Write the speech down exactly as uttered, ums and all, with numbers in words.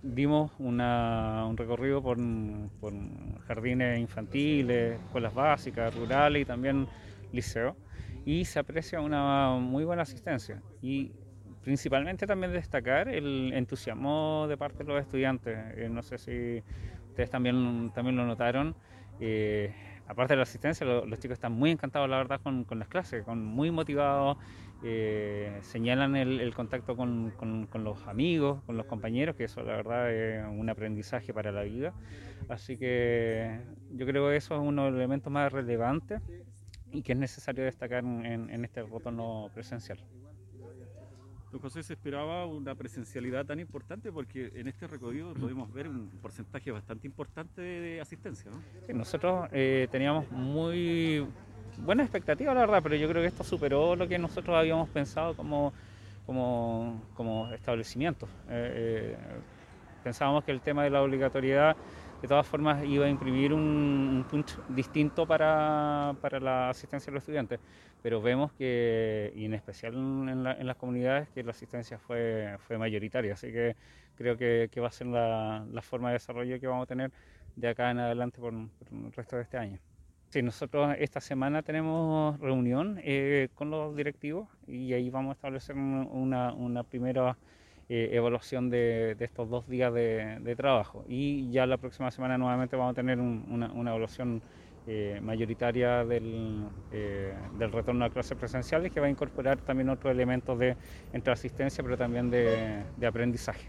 dimos una, un recorrido por, por jardines infantiles, escuelas básicas, rurales y también liceos, y se aprecia una muy buena asistencia. Y principalmente también destacar el entusiasmo de parte de los estudiantes. Eh, no sé si ustedes también, también lo notaron. Eh, aparte de la asistencia, lo, los chicos están muy encantados, la verdad, con, con las clases, con, muy motivados. Eh, señalan el, el contacto con, con, con, los amigos, con los compañeros, que eso la verdad es un aprendizaje para la vida. Así que yo creo que eso es uno de los elementos más relevantes y que es necesario destacar en, en este retorno presencial. Don José, se esperaba una presencialidad tan importante porque en este recorrido pudimos ver un porcentaje bastante importante de asistencia, ¿no? Sí, nosotros eh, teníamos muy buena expectativa, la verdad, pero yo creo que esto superó lo que nosotros habíamos pensado como, como, como establecimiento. Eh, eh, pensábamos que el tema de la obligatoriedad de todas formas iba a imprimir un, un punch distinto para, para la asistencia de los estudiantes, pero vemos que, y en especial en, la, en las comunidades, que la asistencia fue, fue mayoritaria, así que creo que, que va a ser la, la forma de desarrollo que vamos a tener de acá en adelante por, por el resto de este año. Sí, nosotros esta semana tenemos reunión eh, con los directivos y ahí vamos a establecer una, una primera eh, evaluación de, de, estos dos días de, de, trabajo. Y ya la próxima semana nuevamente vamos a tener un, una, una, evaluación eh, mayoritaria del, eh, del retorno a clases presenciales, que va a incorporar también otros elementos de entre asistencia, pero también de, de aprendizaje.